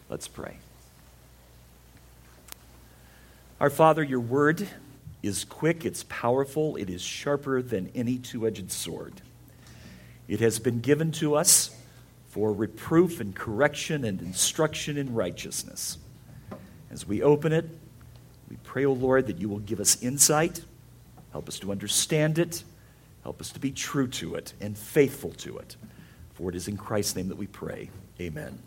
Let's pray. Our Father, your word is quick, it's powerful, it is sharper than any two-edged sword. It has been given to us for reproof and correction and instruction in righteousness. As we open it, we pray, O Lord, that you will give us insight, help us to understand it, help us to be true to it and faithful to it. For it is in Christ's name that we pray. Amen.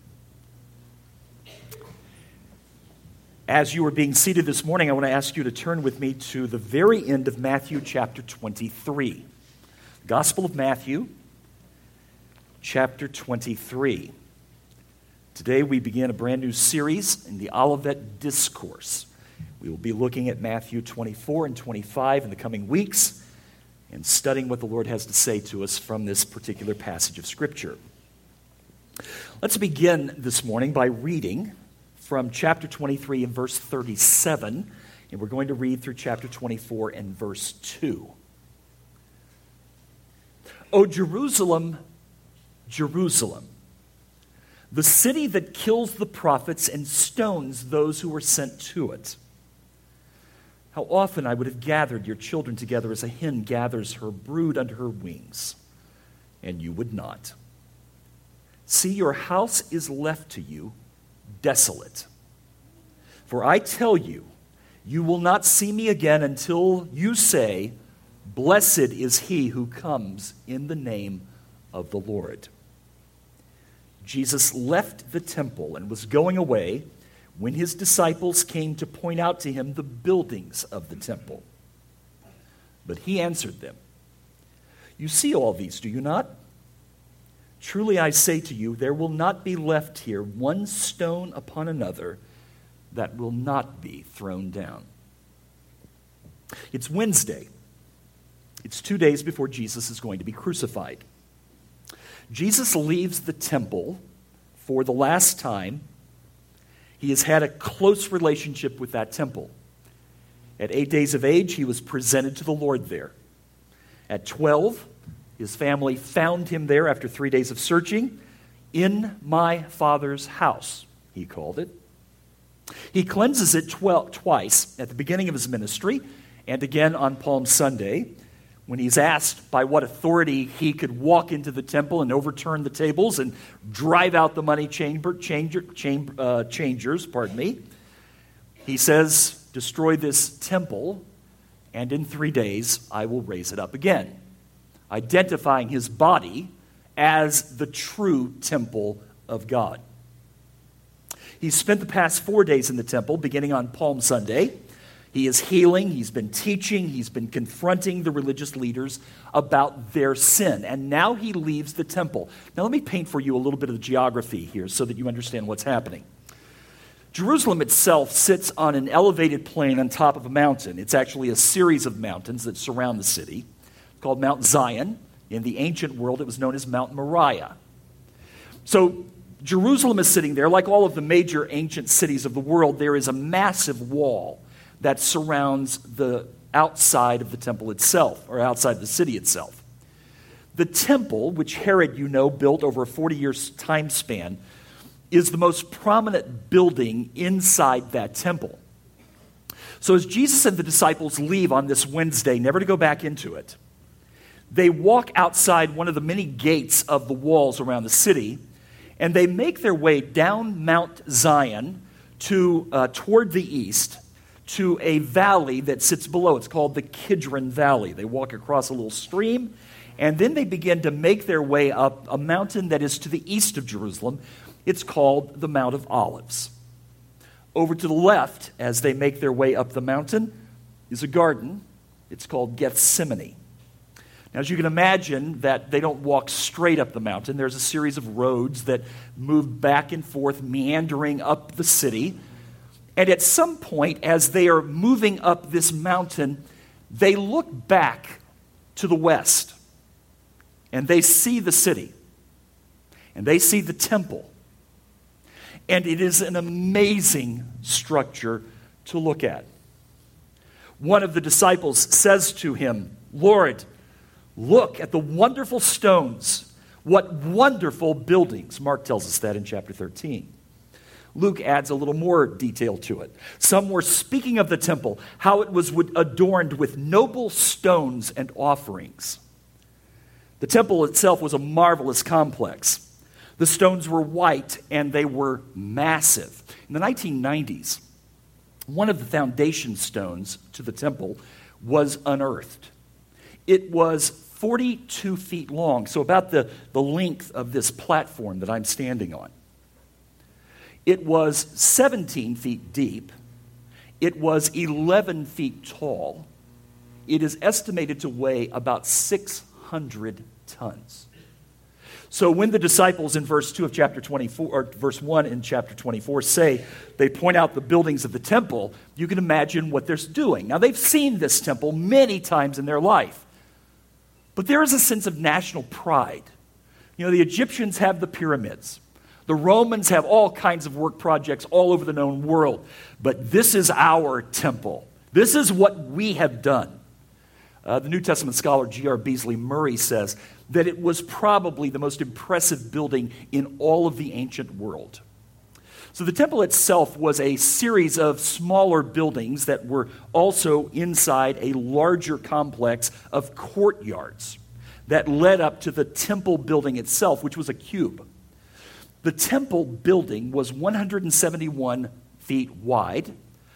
As you are being seated this morning, I want to ask you to turn with me to the very end of Matthew chapter 23. Gospel of Matthew, chapter 23. Today we begin a brand new series in the Olivet Discourse. We will be looking at Matthew 24 and 25 in the coming weeks and studying what the Lord has to say to us from this particular passage of Scripture. Let's begin this morning by reading from chapter 23 and verse 37, and we're going to read through chapter 24 and verse 2. O Jerusalem, Jerusalem, the city that kills the prophets and stones those who were sent to it. How often I would have gathered your children together as a hen gathers her brood under her wings, and you would not. See, your house is left to you desolate. For I tell you, you will not see me again until you say, blessed is he who comes in the name of the Lord. Jesus left the temple and was going away when his disciples came to point out to him the buildings of the temple. But he answered them, you see all these, do you not? Truly I say to you, there will not be left here one stone upon another that will not be thrown down. It's Wednesday. It's 2 days before Jesus is going to be crucified. Jesus leaves the temple for the last time. He has had a close relationship with that temple. At 8 days of age, he was presented to the Lord there. At 12, his family found him there after 3 days of searching. In my Father's house, he called it. He cleanses it twice at the beginning of his ministry and again on Palm Sunday when he's asked by what authority he could walk into the temple and overturn the tables and drive out the money changers. He says, destroy this temple, and in 3 days I will raise it up again, identifying his body as the true temple of God. He's spent the past 4 days in the temple, beginning on Palm Sunday. He is healing, he's been teaching, he's been confronting the religious leaders about their sin, and now he leaves the temple. Now let me paint for you a little bit of the geography here so that you understand what's happening. Jerusalem itself sits on an elevated plain on top of a mountain. It's actually a series of mountains that surround the city, called Mount Zion. In the ancient world, it was known as Mount Moriah. So Jerusalem is sitting there. Like all of the major ancient cities of the world, there is a massive wall that surrounds the outside of the temple itself, or outside the city itself. The temple, which Herod, built over a 40-year time span, is the most prominent building inside that temple. So as Jesus and the disciples leave on this Wednesday, never to go back into it, they walk outside one of the many gates of the walls around the city, and they make their way down Mount Zion toward the east to a valley that sits below. It's called the Kidron Valley. They walk across a little stream, and then they begin to make their way up a mountain that is to the east of Jerusalem. It's called the Mount of Olives. Over to the left, as they make their way up the mountain, is a garden. It's called Gethsemane. Now, as you can imagine, that they don't walk straight up the mountain. There's a series of roads that move back and forth, meandering up the city. And at some point, as they are moving up this mountain, they look back to the west, and they see the city, and they see the temple. And it is an amazing structure to look at. One of the disciples says to him, Lord, look at the wonderful stones. What wonderful buildings. Mark tells us that in chapter 13. Luke adds a little more detail to it. Some were speaking of the temple, how it was adorned with noble stones and offerings. The temple itself was a marvelous complex. The stones were white and they were massive. In the 1990s, one of the foundation stones to the temple was unearthed. It was 42 feet long, so about the length of this platform that I'm standing on. It was 17 feet deep. It was 11 feet tall. It is estimated to weigh about 600 tons. So when the disciples in verse 2 of chapter 24, or verse 1 in chapter 24 say they point out the buildings of the temple, you can imagine what they're doing. Now they've seen this temple many times in their life, but there is a sense of national pride. You know, the Egyptians have the pyramids. The Romans have all kinds of work projects all over the known world, but this is our temple. This is what we have done. The New Testament scholar G.R. Beasley Murray says that it was probably the most impressive building in all of the ancient world. So the temple itself was a series of smaller buildings that were also inside a larger complex of courtyards that led up to the temple building itself, which was a cube. The temple building was 171 feet wide,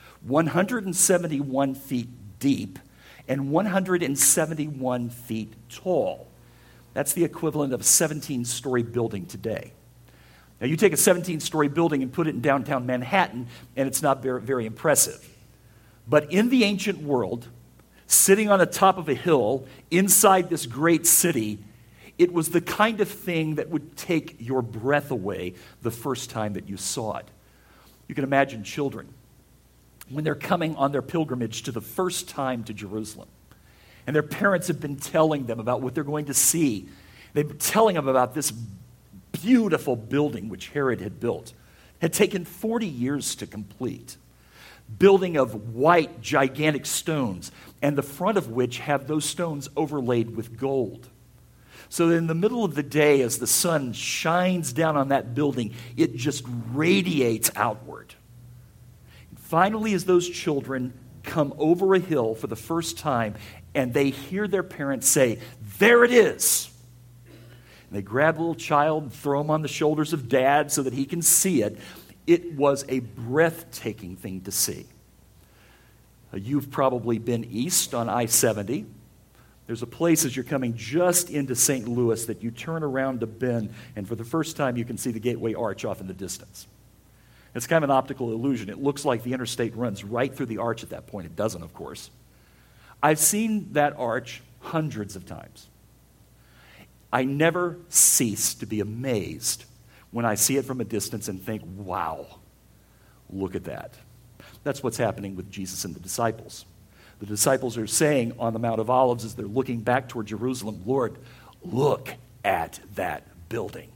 171 feet deep, and 171 feet tall. That's the equivalent of a 17-story building today. Now, you take a 17-story building and put it in downtown Manhattan, and it's not very, very impressive. But in the ancient world, sitting on the top of a hill inside this great city, it was the kind of thing that would take your breath away the first time that you saw it. You can imagine children when they're coming on their pilgrimage to the first time to Jerusalem. And their parents have been telling them about what they're going to see. They've been telling them about this beautiful building which Herod had built. It had taken 40 years to complete. Building of white, gigantic stones, and the front of which have those stones overlaid with gold. So that in the middle of the day, as the sun shines down on that building, it just radiates outward. Finally, as those children come over a hill for the first time and they hear their parents say, "There it is." And they grab a little child and throw him on the shoulders of dad so that he can see it. It was a breathtaking thing to see. You've probably been east on I-70. There's a place as you're coming just into St. Louis that you turn around to bend, and for the first time you can see the Gateway Arch off in the distance. It's kind of an optical illusion. It looks like the interstate runs right through the arch at that point. It doesn't, of course. I've seen that arch hundreds of times. I never cease to be amazed when I see it from a distance and think, wow, look at that. That's what's happening with Jesus and the disciples. The disciples are saying on the Mount of Olives as they're looking back toward Jerusalem, "Lord, look at that building."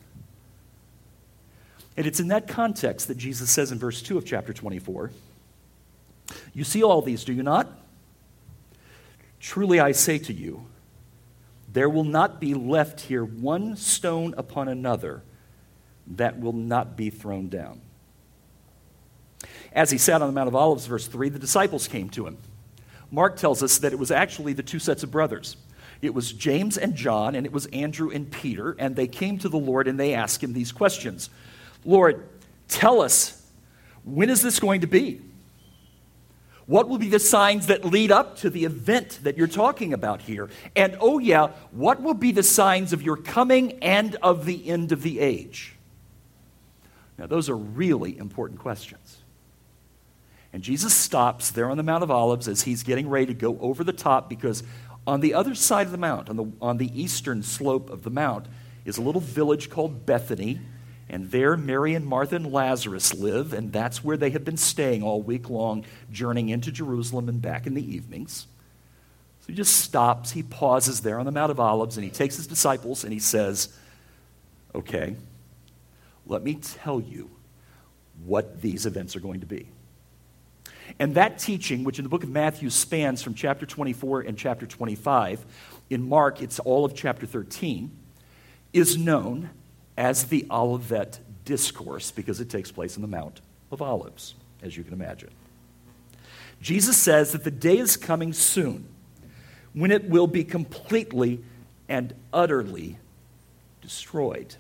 And it's in that context that Jesus says in verse 2 of chapter 24, "You see all these, do you not? Truly I say to you, there will not be left here one stone upon another that will not be thrown down." As he sat on the Mount of Olives, verse 3, the disciples came to him. Mark tells us that it was actually the two sets of brothers. It was James and John, and it was Andrew and Peter, and they came to the Lord and they asked him these questions. "Lord, tell us, when is this going to be? What will be the signs that lead up to the event that you're talking about here? And oh yeah, what will be the signs of your coming and of the end of the age?" Now those are really important questions. And Jesus stops there on the Mount of Olives as he's getting ready to go over the top, because on the other side of the mount, on the eastern slope of the mount, is a little village called Bethany. And there Mary and Martha and Lazarus live, and that's where they have been staying all week long, journeying into Jerusalem and back in the evenings. So he just stops, he pauses there on the Mount of Olives, and he takes his disciples and he says, "Okay, let me tell you what these events are going to be." And that teaching, which in the book of Matthew spans from chapter 24 and chapter 25, in Mark it's all of chapter 13, is known as the Olivet discourse because it takes place on the Mount of Olives, as you can imagine. Jesus says that the day is coming soon when it will be completely and utterly destroyed.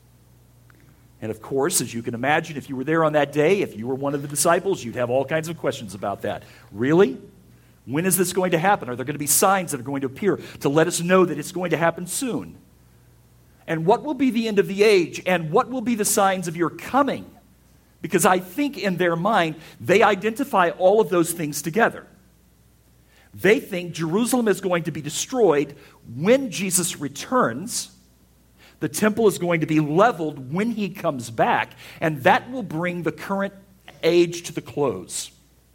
And of course, as you can imagine, if you were there on that day, if you were one of the disciples, you'd have all kinds of questions about that. Really? When is this going to happen? Are there going to be signs that are going to appear to let us know that it's going to happen soon? And what will be the end of the age? And what will be the signs of your coming? Because I think in their mind, they identify all of those things together. They think Jerusalem is going to be destroyed when Jesus returns. The temple is going to be leveled when he comes back, and that will bring the current age to the close.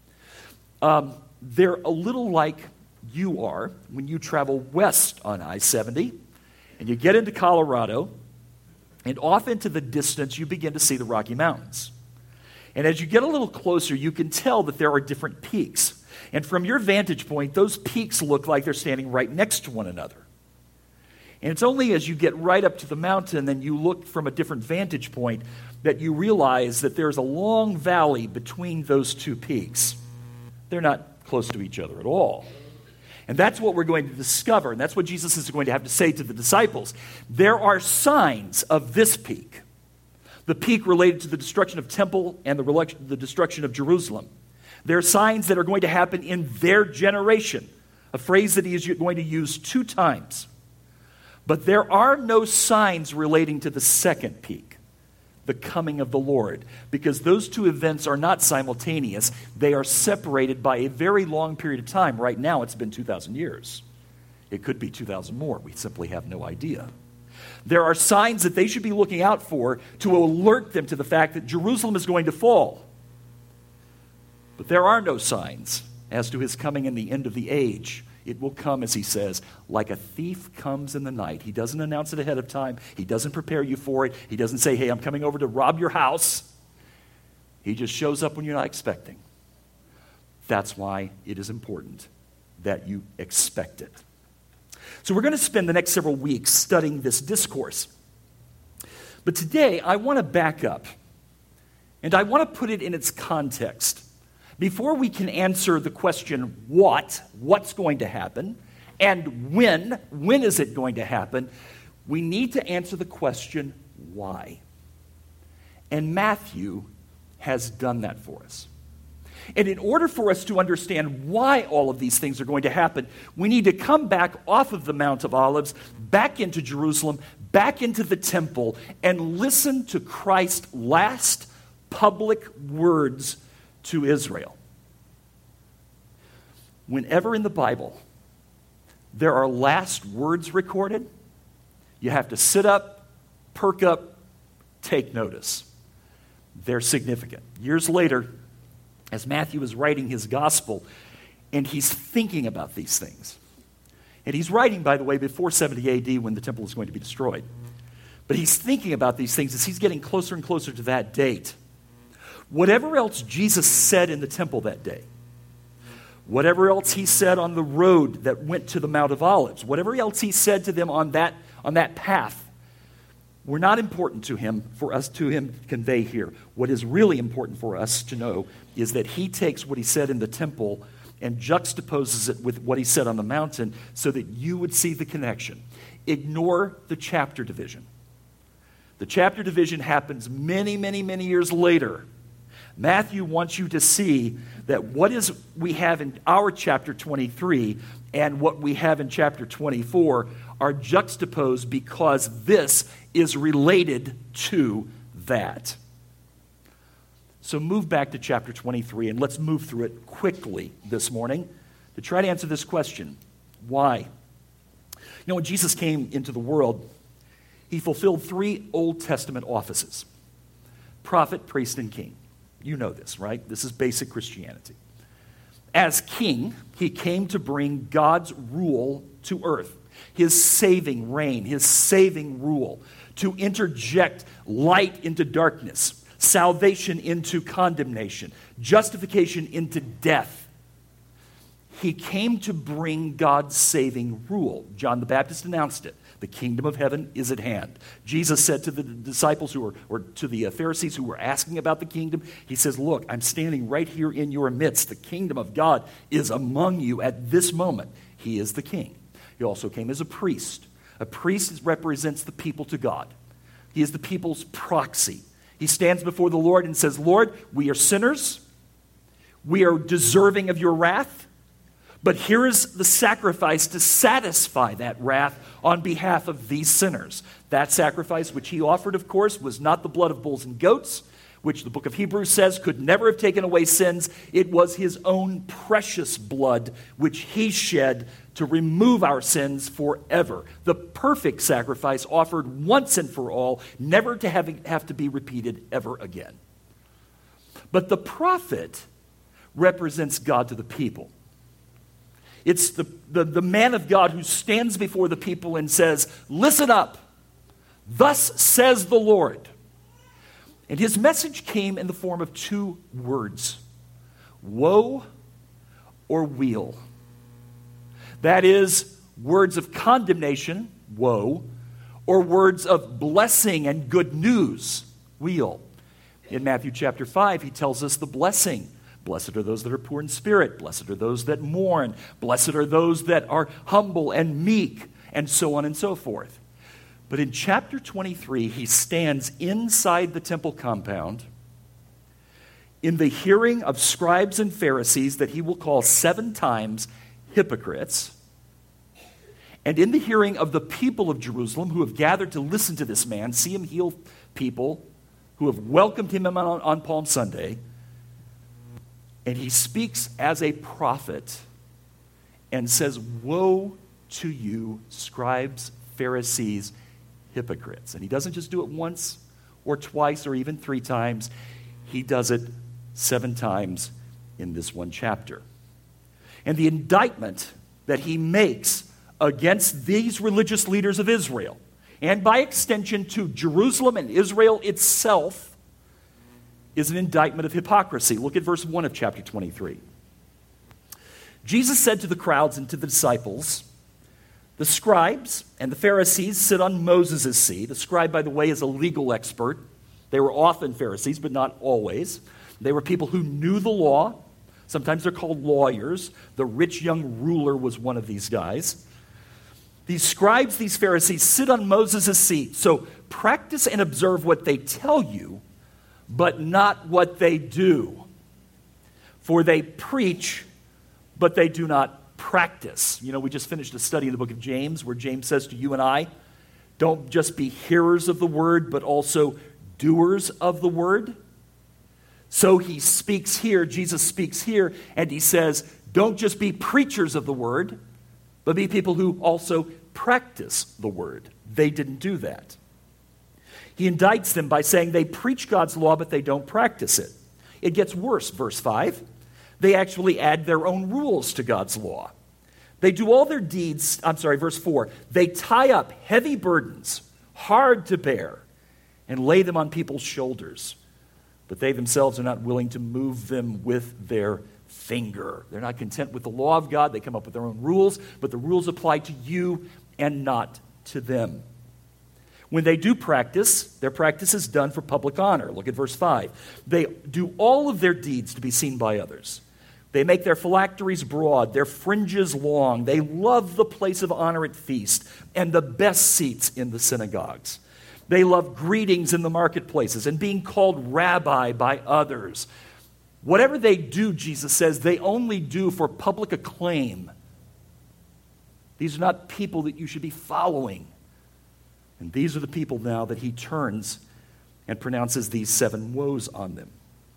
They're a little like you are when you travel west on I-70, and you get into Colorado, and off into the distance, you begin to see the Rocky Mountains. And as you get a little closer, you can tell that there are different peaks. And from your vantage point, those peaks look like they're standing right next to one another. And it's only as you get right up to the mountain and you look from a different vantage point that you realize that there's a long valley between those two peaks. They're not close to each other at all. And that's what we're going to discover, and that's what Jesus is going to have to say to the disciples. There are signs of this peak, the peak related to the destruction of temple and the destruction of Jerusalem. There are signs that are going to happen in their generation, a phrase that he is going to use 2 times. But there are no signs relating to the second peak, the coming of the Lord, because those 2 events are not simultaneous. They are separated by a very long period of time. Right now, it's been 2,000 years. It could be 2,000 more. We simply have no idea. There are signs that they should be looking out for to alert them to the fact that Jerusalem is going to fall. But there are no signs as to his coming in the end of the age. It will come, as he says, like a thief comes in the night. He doesn't announce it ahead of time. He doesn't prepare you for it. He doesn't say, hey, I'm coming over to rob your house. He just shows up when you're not expecting. That's why it is important that you expect it. So we're going to spend the next several weeks studying this discourse. But today, I want to back up, and I want to put it in its context. Before we can answer the question, what's going to happen, and when is it going to happen, we need to answer the question, why? And Matthew has done that for us. And in order for us to understand why all of these things are going to happen, we need to come back off of the Mount of Olives, back into Jerusalem, back into the temple, and listen to Christ's last public words to Israel. Whenever in the Bible there are last words recorded, you have to sit up, perk up, take notice. They're significant. Years later, as Matthew is writing his gospel, and he's thinking about these things. And he's writing, by the way, before 70 AD when the temple is going to be destroyed. But he's thinking about these things as he's getting closer and closer to that date. Whatever else Jesus said in the temple that day, whatever else he said on the road that went to the Mount of Olives, whatever else he said to them on that path, were not important to him for us to convey here. What is really important for us to know is that he takes what he said in the temple and juxtaposes it with what he said on the mountain so that you would see the connection. Ignore the chapter division. The chapter division happens many, many, many years later. Matthew wants you to see that what is we have in our chapter 23 and what we have in chapter 24 are juxtaposed because this is related to that. So move back to chapter 23 and let's move through it quickly this morning to try to answer this question. Why? You know, when Jesus came into the world, he fulfilled 3 Old Testament offices: prophet, priest, and king. You know this, right? This is basic Christianity. As king, he came to bring God's rule to earth, his saving reign, his saving rule, to interject light into darkness, salvation into condemnation, justification into death. He came to bring God's saving rule. John the Baptist announced it. The kingdom of heaven is at hand. Jesus said to the disciples or to the Pharisees who were asking about the kingdom, he says, look, I'm standing right here in your midst. The kingdom of God is among you at this moment. He is the king. He also came as a priest. A priest represents the people to God. He is the people's proxy. He stands before the Lord and says, Lord, we are sinners. We are deserving of your wrath. But here is the sacrifice to satisfy that wrath on behalf of these sinners. That sacrifice which he offered, of course, was not the blood of bulls and goats, which the book of Hebrews says could never have taken away sins. It was his own precious blood which he shed to remove our sins forever. The perfect sacrifice offered once and for all, never to have to be repeated ever again. But the prophet represents God to the people. It's the man of God who stands before the people and says, listen up, thus says the Lord. And his message came in the form of two words, woe or weal. That is, words of condemnation, woe, or words of blessing and good news, weal. In Matthew chapter 5, he tells us the blessing. Blessed are those that are poor in spirit. Blessed are those that mourn. Blessed are those that are humble and meek, and so on and so forth. But in chapter 23, he stands inside the temple compound in the hearing of scribes and Pharisees that he will call 7 times hypocrites, and in the hearing of the people of Jerusalem who have gathered to listen to this man, see him heal people, who have welcomed him on Palm Sunday. And he speaks as a prophet and says, woe to you, scribes, Pharisees, hypocrites. And he doesn't just do it once or twice or even 3 times. He does it 7 times in this one chapter. And the indictment that he makes against these religious leaders of Israel, and by extension to Jerusalem and Israel itself, is an indictment of hypocrisy. Look at verse 1 of chapter 23. Jesus said to the crowds and to the disciples, the scribes and the Pharisees sit on Moses' seat. A scribe, by the way, is a legal expert. They were often Pharisees, but not always. They were people who knew the law. Sometimes they're called lawyers. The rich young ruler was one of these guys. These scribes, these Pharisees, sit on Moses' seat. So practice and observe what they tell you, but not what they do. For they preach, but they do not practice. You know, we just finished a study in the book of James where James says to you and I, don't just be hearers of the word, but also doers of the word. So he speaks here, Jesus speaks here, and he says, don't just be preachers of the word, but be people who also practice the word. They didn't do that. He indicts them by saying they preach God's law, but they don't practice it. It gets worse, verse 5. They actually add their own rules to God's law. They do all their deeds, verse 4. They tie up heavy burdens, hard to bear, and lay them on people's shoulders. But they themselves are not willing to move them with their finger. They're not content with the law of God. They come up with their own rules, but the rules apply to you and not to them. When they do practice, their practice is done for public honor. Look at verse 5. They do all of their deeds to be seen by others. They make their phylacteries broad, their fringes long. They love the place of honor at feast and the best seats in the synagogues. They love greetings in the marketplaces and being called rabbi by others. Whatever they do, Jesus says, they only do for public acclaim. These are not people that you should be following. And these are the people now that he turns and pronounces these 7 woes on them.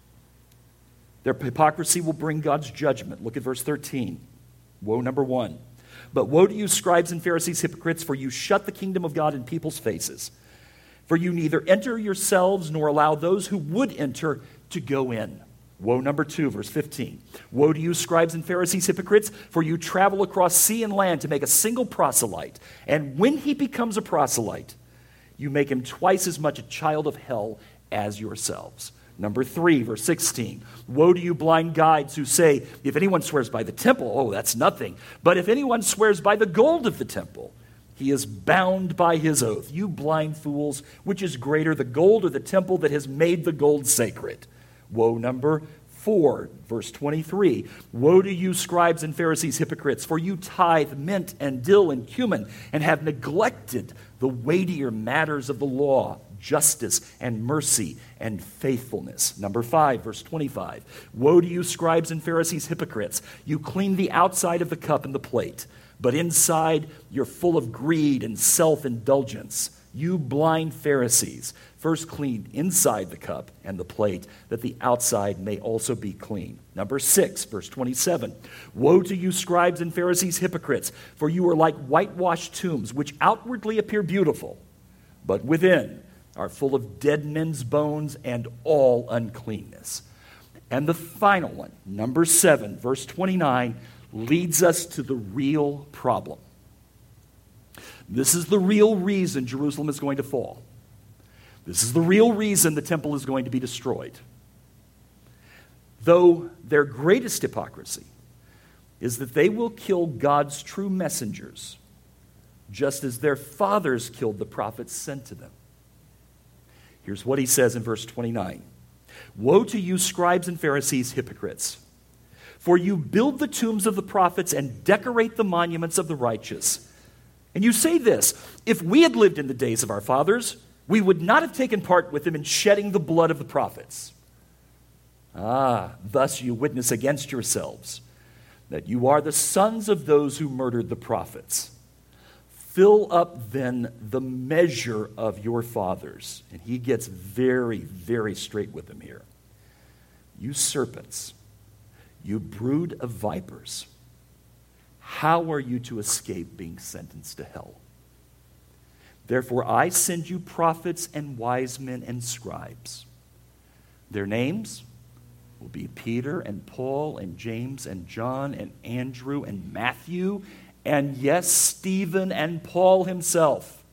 Their hypocrisy will bring God's judgment. Look at verse 13. Woe number 1. But woe to you, scribes and Pharisees, hypocrites, for you shut the kingdom of God in people's faces. For you neither enter yourselves nor allow those who would enter to go in. Woe number 2, verse 15. Woe to you, scribes and Pharisees, hypocrites, for you travel across sea and land to make a single proselyte. And when he becomes a proselyte, you make him twice as much a child of hell as yourselves. Number 3, verse 16. Woe to you, blind guides, who say, if anyone swears by the temple, oh, that's nothing. But if anyone swears by the gold of the temple, He is bound by his oath. You blind fools, which is greater, the gold or the temple that has made the gold sacred? Woe number 4, verse 23. Woe to you, scribes and Pharisees, hypocrites, for you tithe mint and dill and cumin, and have neglected the weightier matters of the law, justice and mercy and faithfulness. Number 5, verse 25. Woe to you, scribes and Pharisees, hypocrites. You clean the outside of the cup and the plate, but inside you're full of greed and self-indulgence. You blind Pharisees, first clean inside the cup and the plate, that the outside may also be clean. Number 6, verse 27. Woe to you, scribes and Pharisees, hypocrites, for you are like whitewashed tombs, which outwardly appear beautiful, but within are full of dead men's bones and all uncleanness. And the final one, number 7, verse 29, leads us to the real problem. This is the real reason Jerusalem is going to fall. This is the real reason the temple is going to be destroyed. Though their greatest hypocrisy is that they will kill God's true messengers, just as their fathers killed the prophets sent to them. Here's what he says in verse 29. Woe to you, scribes and Pharisees, hypocrites! For you build the tombs of the prophets and decorate the monuments of the righteous. And you say this, if we had lived in the days of our fathers, we would not have taken part with them in shedding the blood of the prophets. Thus you witness against yourselves that you are the sons of those who murdered the prophets. Fill up then the measure of your fathers. And he gets very, very straight with them here. You serpents, you brood of vipers, how are you to escape being sentenced to hell? Therefore I send you prophets and wise men and scribes. Their names will be Peter and Paul and James and John and Andrew and Matthew and, yes, Stephen and Paul himself.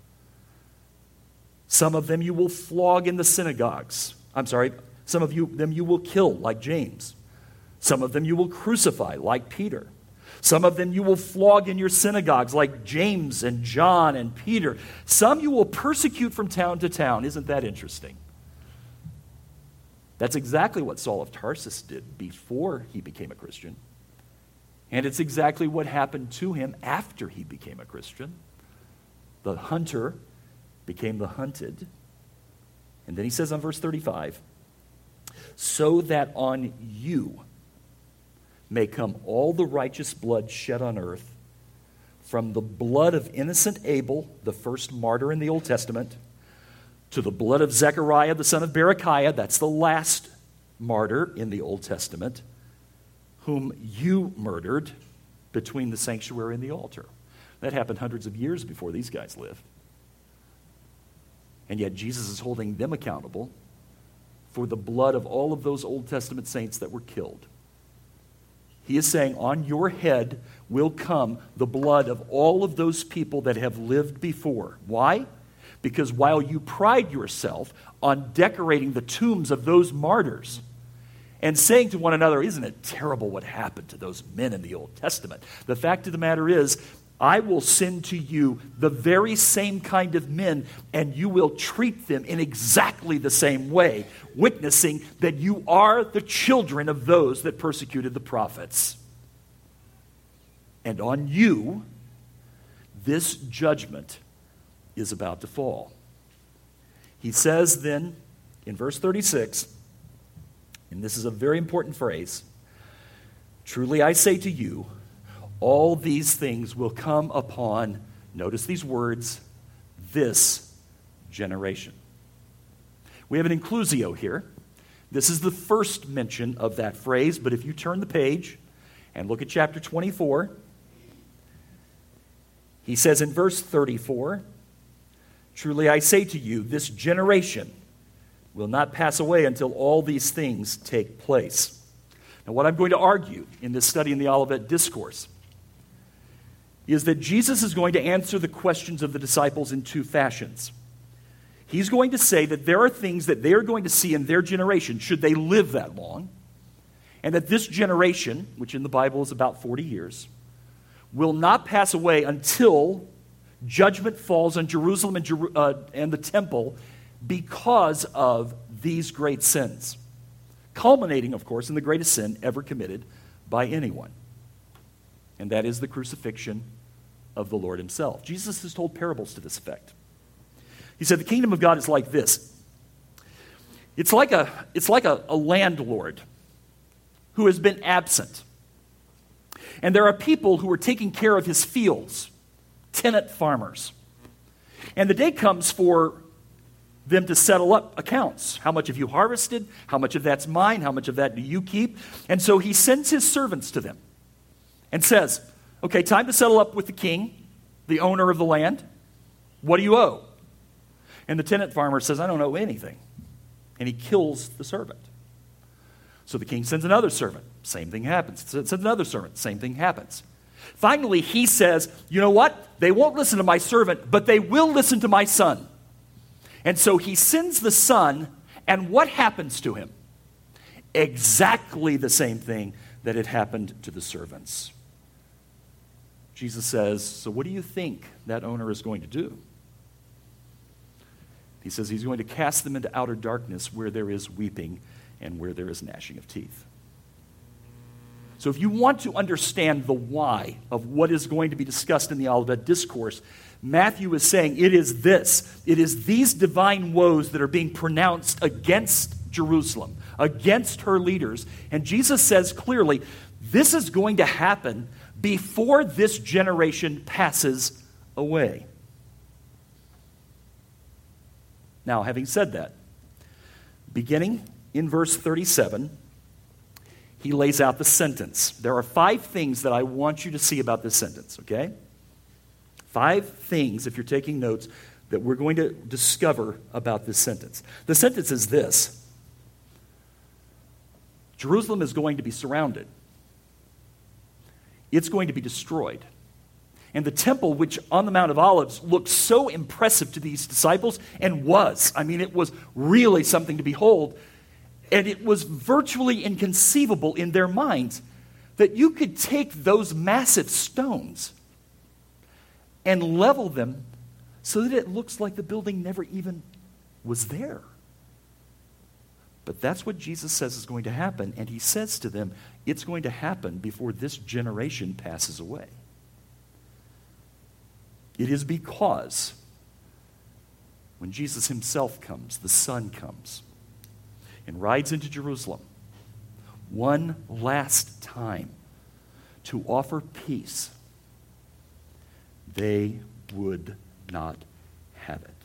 Some of them you will flog in the synagogues. Some of them you will kill, like James. Some of them you will crucify, like Peter. Some of them you will flog in your synagogues, like James and John and Peter. Some you will persecute from town to town. Isn't that interesting? That's exactly what Saul of Tarsus did before he became a Christian. And it's exactly what happened to him after he became a Christian. The hunter became the hunted. And then he says on verse 35, so that on you may come all the righteous blood shed on earth, from the blood of innocent Abel, the first martyr in the Old Testament, to the blood of Zechariah, the son of Berechiah, that's the last martyr in the Old Testament, whom you murdered between the sanctuary and the altar. That happened hundreds of years before these guys lived. And yet Jesus is holding them accountable for the blood of all of those Old Testament saints that were killed. He is saying, on your head will come the blood of all of those people that have lived before. Why? Because while you pride yourself on decorating the tombs of those martyrs and saying to one another, isn't it terrible what happened to those men in the Old Testament? The fact of the matter is, I will send to you the very same kind of men, and you will treat them in exactly the same way, witnessing that you are the children of those that persecuted the prophets. And on you, this judgment is about to fall. He says then in verse 36, and this is a very important phrase, truly I say to you, all these things will come upon, notice these words, this generation. We have an inclusio here. This is the first mention of that phrase, but if you turn the page and look at chapter 24, he says in verse 34, truly I say to you, this generation will not pass away until all these things take place. Now, what I'm going to argue in this study in the Olivet Discourse is that Jesus is going to answer the questions of the disciples in two fashions. He's going to say that there are things that they are going to see in their generation, should they live that long, and that this generation, which in the Bible is about 40 years, will not pass away until Judgment falls on Jerusalem and the temple because of these great sins, culminating, of course, in the greatest sin ever committed by anyone, and that is the crucifixion of the Lord himself. Jesus has told parables to this effect. He said, the kingdom of God is like this. It's like a landlord who has been absent. And there are people who are taking care of his fields, tenant farmers. And the day comes for them to settle up accounts. How much have you harvested? How much of that's mine? How much of that do you keep? And so he sends his servants to them and says, okay, time to settle up with the king, the owner of the land. What do you owe? And the tenant farmer says, I don't owe anything. And he kills the servant. So the king sends another servant. Same thing happens. Sends another servant. Same thing happens. Finally, he says, you know what? They won't listen to my servant, but they will listen to my son. And so he sends the son, and what happens to him? Exactly the same thing that had happened to the servants. Jesus says, so what do you think that owner is going to do? He says he's going to cast them into outer darkness where there is weeping and where there is gnashing of teeth. So if you want to understand the why of what is going to be discussed in the Olivet Discourse, Matthew is saying it is this. It is these divine woes that are being pronounced against Jerusalem, against her leaders. And Jesus says clearly, this is going to happen before this generation passes away. Now, having said that, beginning in verse 37, he lays out the sentence. There are 5 things that I want you to see about this sentence, okay? 5 things, if you're taking notes, that we're going to discover about this sentence. The sentence is this: Jerusalem is going to be surrounded. It's going to be destroyed. And the temple, which on the Mount of Olives looked so impressive to these disciples, and was, I mean, it was really something to behold, and it was virtually inconceivable in their minds that you could take those massive stones and level them so that it looks like the building never even was there. But that's what Jesus says is going to happen, and he says to them, it's going to happen before this generation passes away. It is because when Jesus himself comes, the Son comes, and rides into Jerusalem one last time to offer peace, they would not have it.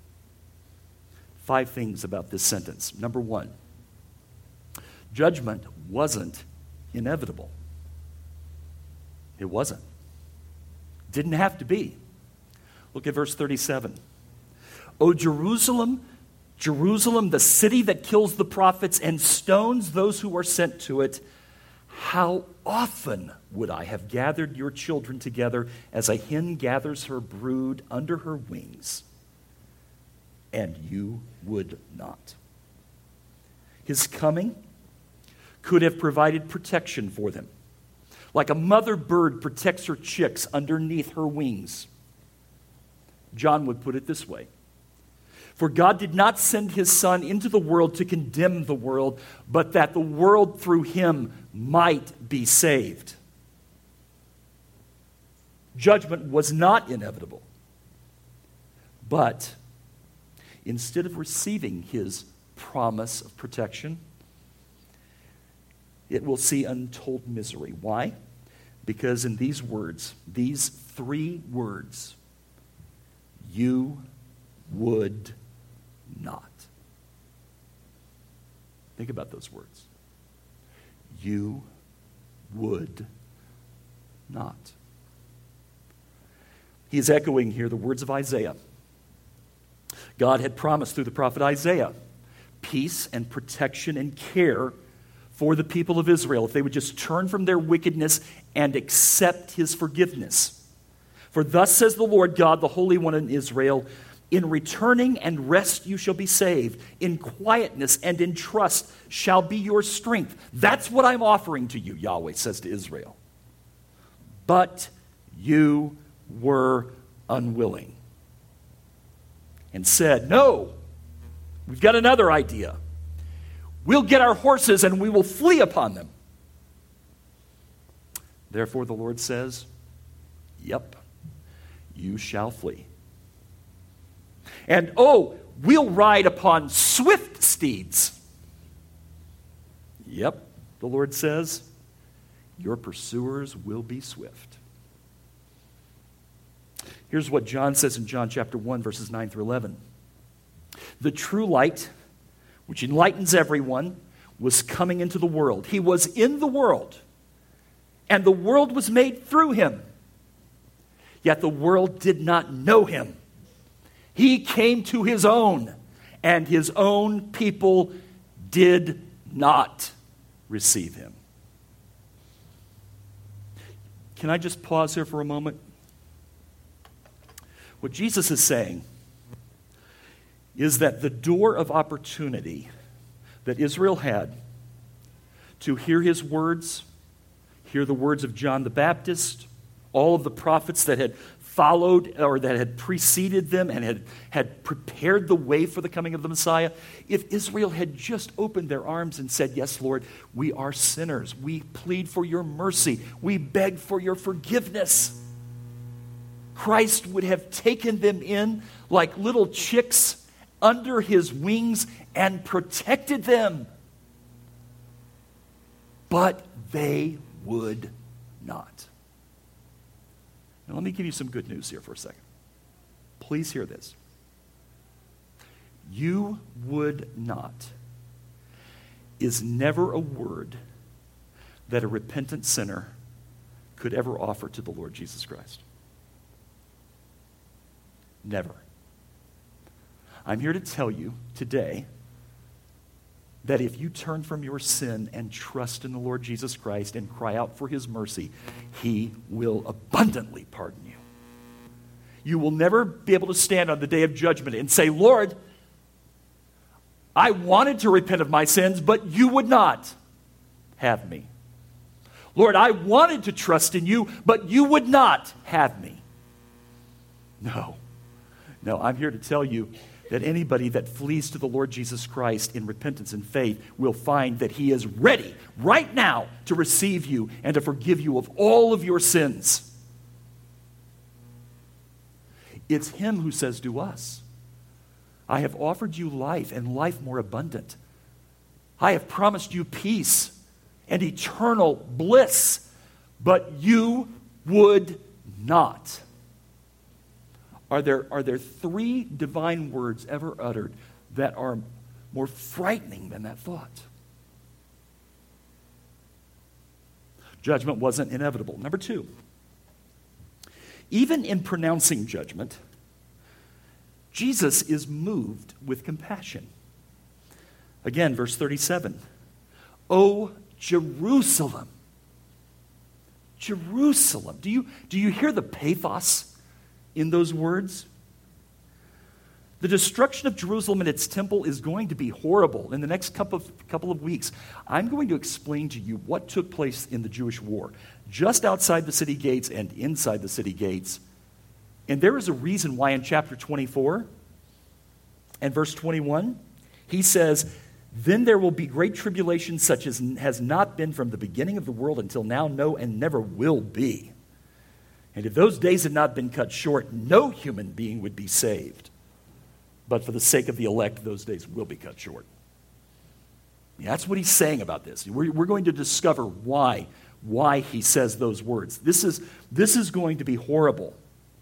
5 things about this sentence. Number 1, judgment wasn't inevitable. It wasn't. Didn't have to be. Look at verse 37. O Jerusalem, Jerusalem, the city that kills the prophets and stones those who are sent to it, how often would I have gathered your children together as a hen gathers her brood under her wings, and you would not. His coming could have provided protection for them, like a mother bird protects her chicks underneath her wings. John would put it this way: for God did not send his Son into the world to condemn the world, but that the world through him might be saved. Judgment was not inevitable. But instead of receiving his promise of protection, it will see untold misery. Why? Because in these words, these 3 words, you would not. Think about those words. You would not. He is echoing here the words of Isaiah. God had promised through the prophet Isaiah peace and protection and care for the people of Israel if they would just turn from their wickedness and accept his forgiveness. For thus says the Lord God, the Holy One in Israel, in returning and rest you shall be saved. In quietness and in trust shall be your strength. That's what I'm offering to you, Yahweh says to Israel. But you were unwilling and said, "No, we've got another idea. We'll get our horses and we will flee upon them." Therefore, the Lord says, "Yep, you shall flee. And we'll ride upon swift steeds." Yep, the Lord says, "Your pursuers will be swift." Here's what John says in John chapter 1, verses 9 through 11. "The true light, which enlightens everyone, was coming into the world. He was in the world, and the world was made through him. Yet the world did not know him. He came to his own, and his own people did not receive him." Can I just pause here for a moment? What Jesus is saying is that the door of opportunity that Israel had to hear his words, hear the words of John the Baptist, all of the prophets that had followed or that had preceded them and had prepared the way for the coming of the Messiah, if Israel had just opened their arms and said, "Yes, Lord, we are sinners. We plead for your mercy. We beg for your forgiveness," Christ would have taken them in like little chicks under his wings and protected them. But they would not. Now, let me give you some good news here for a second. Please hear this. "You would not" is never a word that a repentant sinner could ever offer to the Lord Jesus Christ. Never. I'm here to tell you today that if you turn from your sin and trust in the Lord Jesus Christ and cry out for his mercy, he will abundantly pardon you. You will never be able to stand on the day of judgment and say, "Lord, I wanted to repent of my sins, but you would not have me. Lord, I wanted to trust in you, but you would not have me." No, I'm here to tell you that anybody that flees to the Lord Jesus Christ in repentance and faith will find that he is ready right now to receive you and to forgive you of all of your sins. It's him who says to us, "I have offered you life and life more abundant. I have promised you peace and eternal bliss, but you would not." Are there three divine words ever uttered that are more frightening than that thought? Judgment wasn't inevitable. Number two, even in pronouncing judgment, Jesus is moved with compassion. Again, verse 37. "O Jerusalem, Jerusalem." Do you hear the pathos in those words? The destruction of Jerusalem and its temple is going to be horrible. In the next couple of weeks, I'm going to explain to you what took place in the Jewish war, just outside the city gates and inside the city gates. And there is a reason why in chapter 24 and verse 21, he says, "Then there will be great tribulation such as has not been from the beginning of the world until now, no, and never will be. And if those days had not been cut short, no human being would be saved. But for the sake of the elect, those days will be cut short." Yeah, that's what he's saying about this. We're going to discover why he says those words. This is going to be horrible.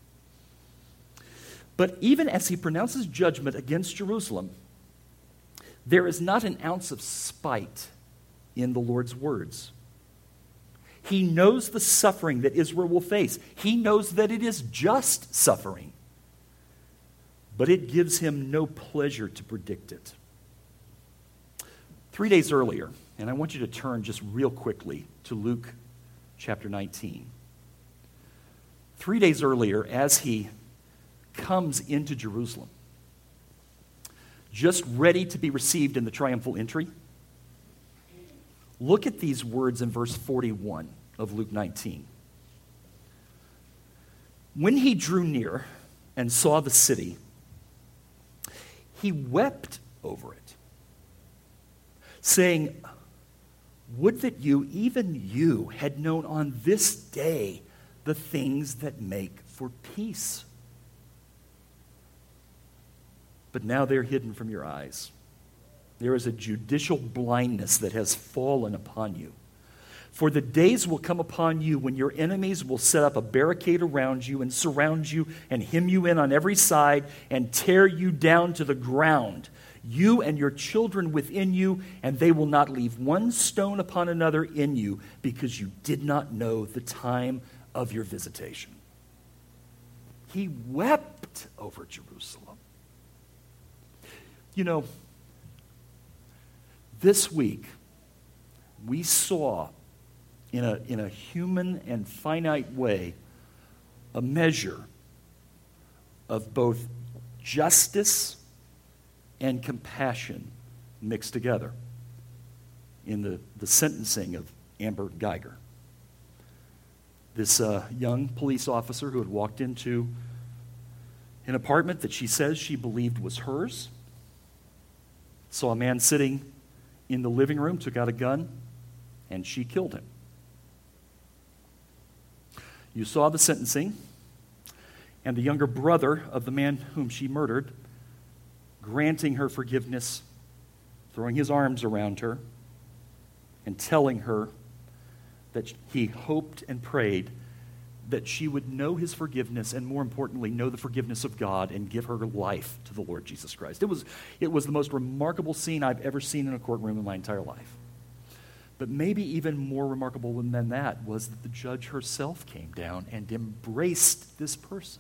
But even as he pronounces judgment against Jerusalem, there is not an ounce of spite in the Lord's words. He knows the suffering that Israel will face. He knows that it is just suffering. But it gives him no pleasure to predict it. 3 days earlier, and I want you to turn just real quickly to Luke chapter 19. 3 days earlier, as he comes into Jerusalem, just ready to be received in the triumphal entry, look at these words in verse 41 of Luke 19. "When he drew near and saw the city, he wept over it, saying, would that you, even you, had known on this day the things that make for peace. But now they're hidden from your eyes. There is a judicial blindness that has fallen upon you. For the days will come upon you when your enemies will set up a barricade around you and surround you and hem you in on every side and tear you down to the ground, you and your children within you, and they will not leave one stone upon another in you, because you did not know the time of your visitation. He wept over Jerusalem. You know, this week we saw in a human and finite way a measure of both justice and compassion mixed together in the sentencing of Amber Guyger. This young police officer who had walked into an apartment that she says she believed was hers, saw a man sitting in the living room, took out a gun, and she killed him. You saw the sentencing, and the younger brother of the man whom she murdered granting her forgiveness, throwing his arms around her, and telling her that he hoped and prayed that she would know his forgiveness, and more importantly, know the forgiveness of God and give her life to the Lord Jesus Christ. It was the most remarkable scene I've ever seen in a courtroom in my entire life. But maybe even more remarkable than that was that the judge herself came down and embraced this person,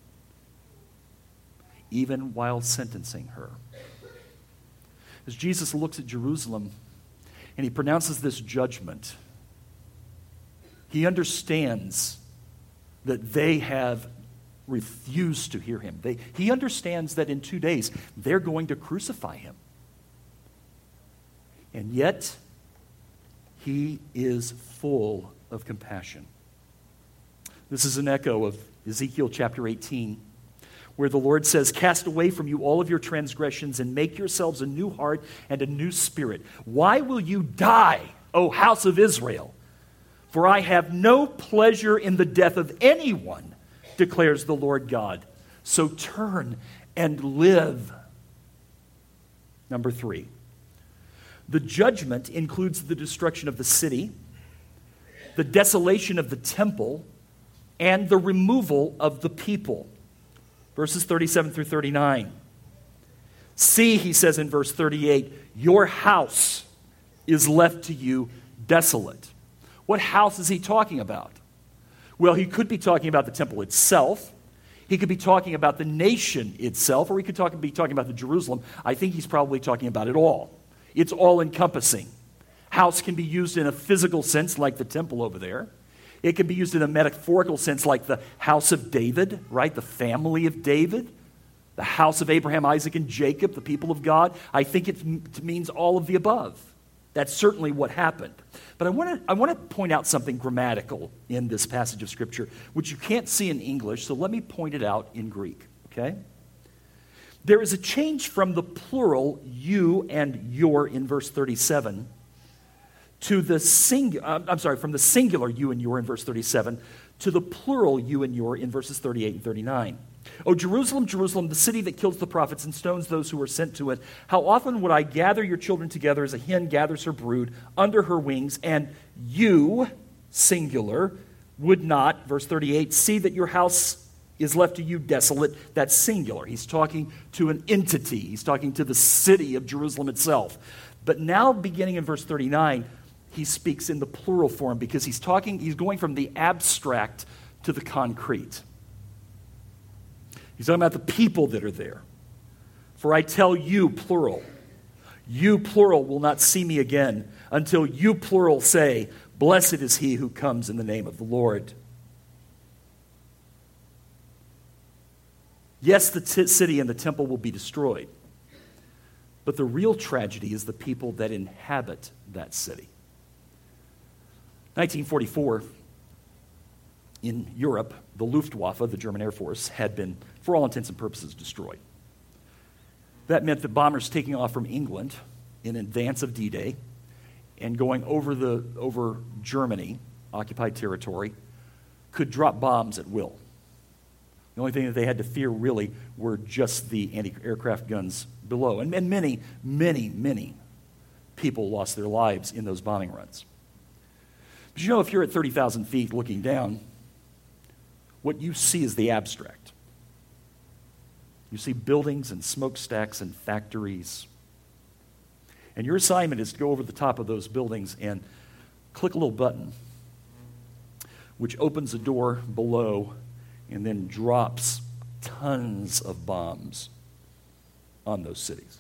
even while sentencing her. As Jesus looks at Jerusalem and he pronounces this judgment, he understands that they have refused to hear him. He understands that in 2 days they're going to crucify him. And yet, he is full of compassion. This is an echo of Ezekiel chapter 18, where the Lord says, cast away from you all of your transgressions and make yourselves a new heart and a new spirit. Why will you die, O house of Israel? For I have no pleasure in the death of anyone, declares the Lord God. So turn and live. Number 3. The judgment includes the destruction of the city, the desolation of the temple, and the removal of the people. Verses 37 through 39. See, he says in verse 38, your house is left to you desolate. What house is he talking about? Well, he could be talking about the temple itself. He could be talking about the nation itself, or he could be talking about the Jerusalem. I think he's probably talking about it all. It's all-encompassing. House can be used in a physical sense, like the temple over there. It can be used in a metaphorical sense, like the house of David, right? The family of David. The house of Abraham, Isaac, and Jacob, the people of God. I think it means all of the above. That's certainly what happened. But I want to point out something grammatical in this passage of Scripture, which you can't see in English, so let me point it out in Greek, okay? There is a change from the plural you and your in verse 37 to the from the singular you and your in verse 37 to the plural you and your in verses 38 and 39. O Jerusalem, Jerusalem, the city that kills the prophets and stones those who are sent to it, how often would I gather your children together as a hen gathers her brood under her wings, and you, singular, would not, verse 38, see that your house is left to you desolate. That's singular. He's talking to an entity. He's talking to the city of Jerusalem itself. But now, beginning in verse 39, he speaks in the plural form because he's going from the abstract to the concrete. He's talking about the people that are there. For I tell you, plural, you, plural, will not see me again until you, plural, say, blessed is he who comes in the name of the Lord. Yes, the city and the temple will be destroyed, but the real tragedy is the people that inhabit that city. 1944, in Europe, the Luftwaffe, the German Air Force, had been, for all intents and purposes, destroyed. That meant that bombers taking off from England in advance of D-Day and going over Germany, occupied territory, could drop bombs at will. The only thing that they had to fear really were just the anti-aircraft guns below. And many, many, many people lost their lives in those bombing runs. But you know, if you're at 30,000 feet looking down, what you see is the abstract. You see buildings and smokestacks and factories. And your assignment is to go over the top of those buildings and click a little button, which opens a door below and then drops tons of bombs on those cities.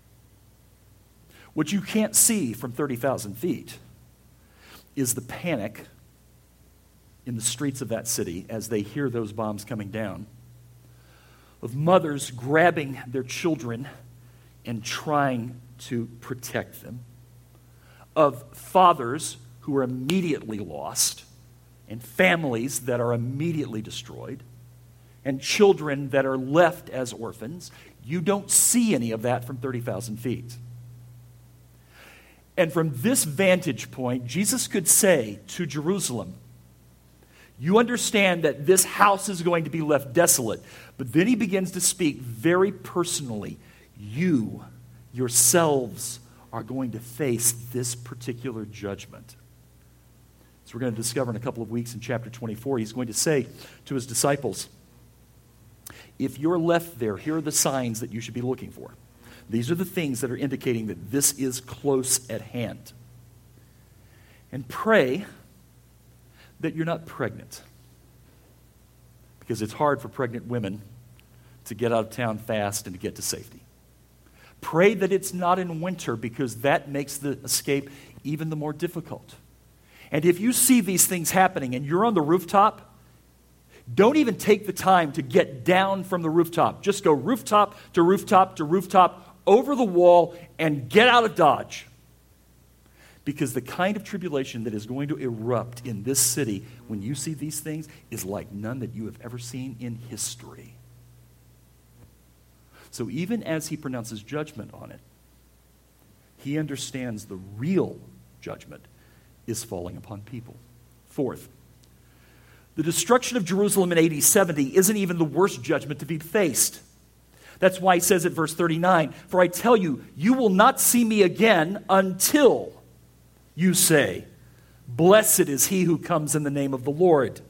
What you can't see from 30,000 feet is the panic in the streets of that city as they hear those bombs coming down, of mothers grabbing their children and trying to protect them, of fathers who are immediately lost, and families that are immediately destroyed, and children that are left as orphans. You don't see any of that from 30,000 feet. And from this vantage point, Jesus could say to Jerusalem, you understand that this house is going to be left desolate. But then he begins to speak very personally. You, yourselves, are going to face this particular judgment. So we're going to discover in a couple of weeks in chapter 24, he's going to say to his disciples, if you're left there, here are the signs that you should be looking for. These are the things that are indicating that this is close at hand. And pray that you're not pregnant, because it's hard for pregnant women to get out of town fast and to get to safety. Pray that it's not in winter, because that makes the escape even the more difficult. And if you see these things happening and you're on the rooftop, don't even take the time to get down from the rooftop. Just go rooftop to rooftop to rooftop, over the wall, and get out of Dodge. Because the kind of tribulation that is going to erupt in this city when you see these things is like none that you have ever seen in history. So even as he pronounces judgment on it, he understands the real judgment is falling upon people. Fourth, the destruction of Jerusalem in AD 70 isn't even the worst judgment to be faced. That's why he says at verse 39, for I tell you, you will not see me again until you say, blessed is he who comes in the name of the Lord.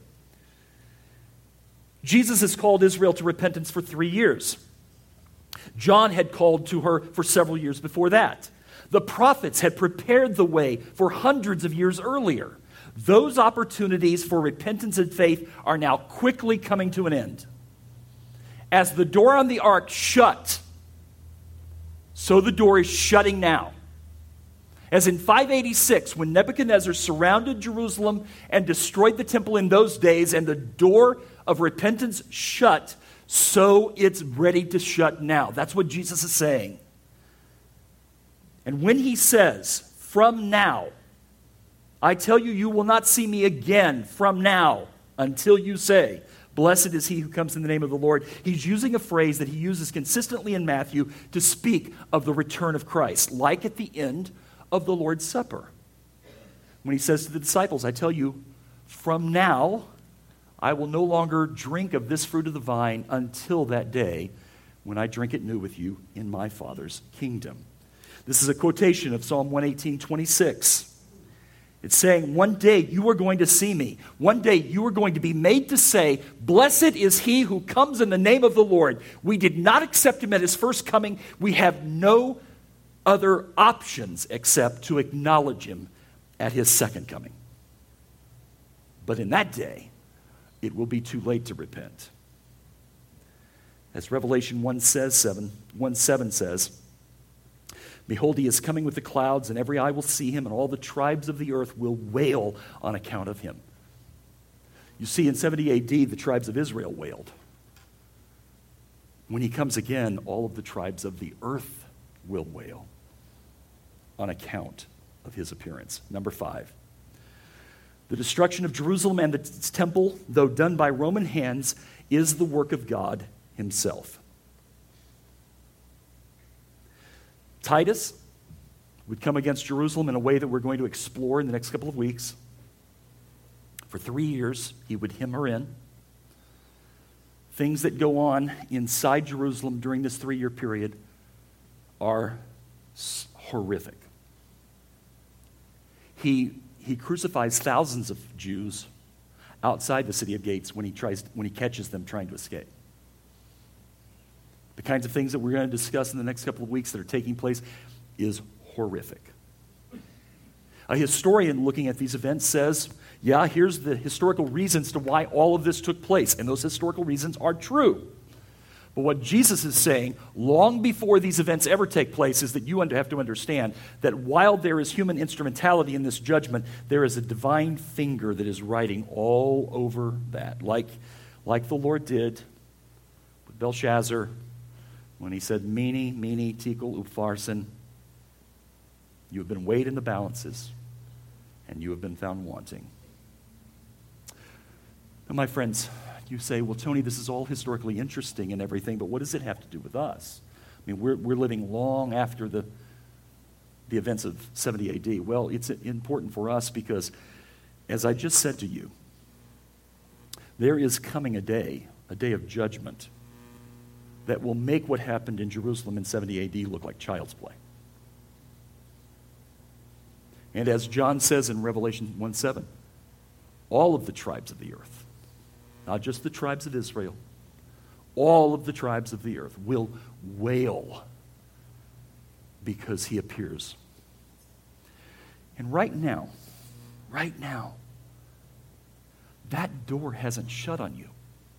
Jesus has called Israel to repentance for 3 years. John had called to her for several years before that. The prophets had prepared the way for hundreds of years earlier. Those opportunities for repentance and faith are now quickly coming to an end. As the door on the ark shut, so the door is shutting now. As in 586, when Nebuchadnezzar surrounded Jerusalem and destroyed the temple in those days, and the door of repentance shut, so it's ready to shut now. That's what Jesus is saying. And when he says, from now, I tell you, you will not see me again from now until you say, blessed is he who comes in the name of the Lord. He's using a phrase that he uses consistently in Matthew to speak of the return of Christ, like at the end of the Lord's Supper. When he says to the disciples, I tell you, from now, I will no longer drink of this fruit of the vine until that day when I drink it new with you in my Father's kingdom. This is a quotation of Psalm 118:26. It's saying, one day you are going to see me. One day you are going to be made to say, blessed is he who comes in the name of the Lord. We did not accept him at his first coming. We have no other options except to acknowledge him at his second coming. But in that day, it will be too late to repent. As Revelation 1:7 says, behold, he is coming with the clouds, and every eye will see him, and all the tribes of the earth will wail on account of him. You see, in 70 AD, the tribes of Israel wailed. When he comes again, all of the tribes of the earth will wail on account of his appearance. Number 5, The destruction of Jerusalem and its temple, though done by Roman hands, is the work of God himself. Titus would come against Jerusalem in a way that we're going to explore in the next couple of weeks. For 3 years, he would hem her in. Things that go on inside Jerusalem during this 3-year period are horrific. He crucifies thousands of Jews outside the city of Gates when he catches them trying to escape. The kinds of things that we're going to discuss in the next couple of weeks that are taking place is horrific. A historian looking at these events says, yeah, here's the historical reasons to why all of this took place, and those historical reasons are true. But what Jesus is saying, long before these events ever take place, is that you have to understand that while there is human instrumentality in this judgment, there is a divine finger that is writing all over that, like the Lord did with Belshazzar when he said, Mene, mene, tekel, upharsin, you have been weighed in the balances, and you have been found wanting. Now, my friends, you say, well, Tony, this is all historically interesting and everything, but what does it have to do with us? I mean, we're living long after the events of 70 AD. Well, it's important for us because, as I just said to you, there is coming a day of judgment, that will make what happened in Jerusalem in 70 AD look like child's play. And as John says in Revelation 1:7, all of the tribes of the earth, not just the tribes of Israel, all of the tribes of the earth will wail because he appears. And right now, that door hasn't shut on you.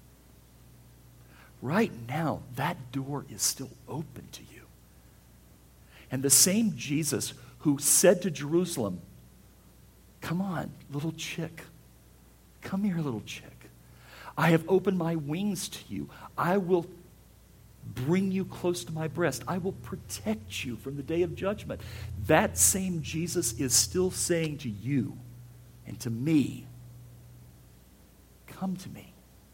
Right now, that door is still open to you. And the same Jesus who said to Jerusalem, come on, little chick. Come here, little chick. I have opened my wings to you. I will bring you close to my breast. I will protect you from the day of judgment. That same Jesus is still saying to you and to me, come to me.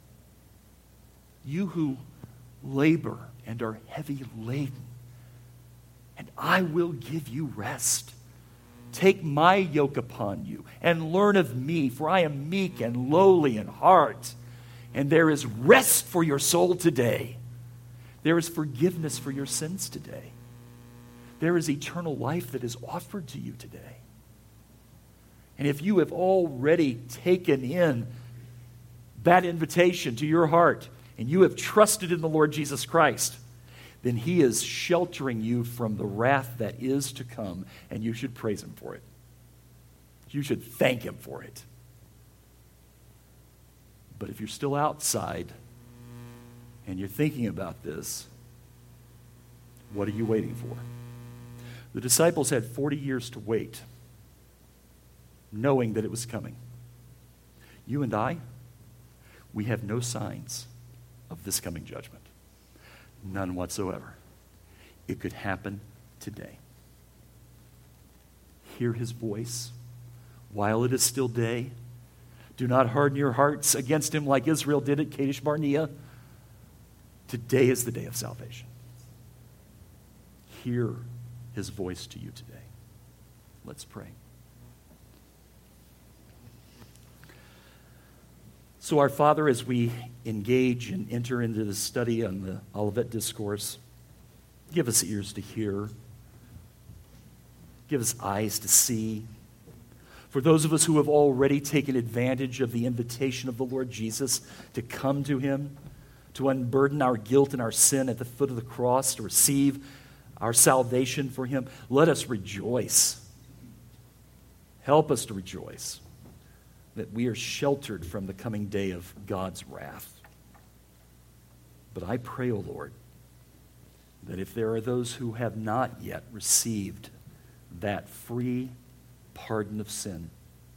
You who labor and are heavy laden, and I will give you rest. Take my yoke upon you and learn of me, for I am meek and lowly in heart, and there is rest for your soul today. There is forgiveness for your sins today. There is eternal life that is offered to you today. And if you have already taken in that invitation to your heart, and you have trusted in the Lord Jesus Christ, then he is sheltering you from the wrath that is to come, and you should praise him for it. You should thank him for it. But if you're still outside and you're thinking about this, what are you waiting for? The disciples had 40 years to wait, knowing that it was coming. You and I, we have no signs of this coming judgment. None whatsoever. It could happen today. Hear his voice while it is still day. Do not harden your hearts against him like Israel did at Kadesh Barnea. Today is the day of salvation. Hear his voice to you today. Let's pray. So our Father, as we engage and enter into the study on the Olivet Discourse, give us ears to hear. Give us eyes to see. For those of us who have already taken advantage of the invitation of the Lord Jesus to come to him, to unburden our guilt and our sin at the foot of the cross, to receive our salvation for him, let us rejoice. Help us to rejoice that we are sheltered from the coming day of God's wrath. But I pray, O Lord, that if there are those who have not yet received that free pardon of sin,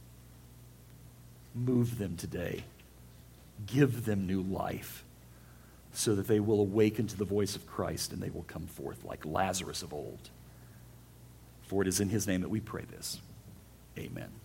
move them today. Give them new life so that they will awaken to the voice of Christ and they will come forth like Lazarus of old. For it is in his name that we pray this. Amen.